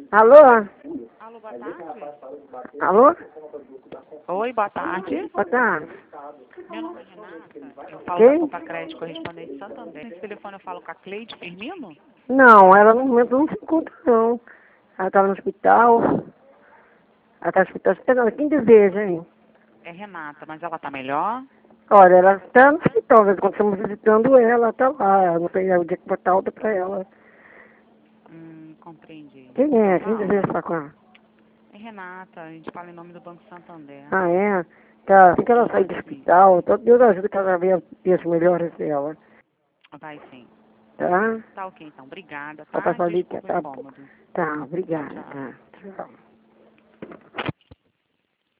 Alô? Alô, boa tarde. Alô? Oi, boa tarde. Boa tarde. Meu nome é Renata. Eu falo da Quem? Copa Crédito Correspondente Santander. Nesse telefone eu falo com a Cleide Firmino? Não, ela no momento não se encontra, não. Ela estava no hospital. Ela está no hospital esperando. Quem deseja, hein? É Renata, mas ela tá melhor? Olha, ela está no hospital. Mas quando estamos visitando ela, está lá. Eu não sei, é o dia que botar alta para ela. Compreendi. Quem Então é? tá Quem deseja ótimo. falar com ela? É Renata, a gente fala em nome do Banco Santander. Ah, é? Tá. Assim que ela sair do Sim. hospital, todo Deus ajuda que ela veja as melhores dela. Vai sim. Tá? Tá ok, então. Obrigada, Só para tá? fazer que Desculpa o tá. incômodo. Tá, Tchau, obrigada. tchau. Tá. Tchau.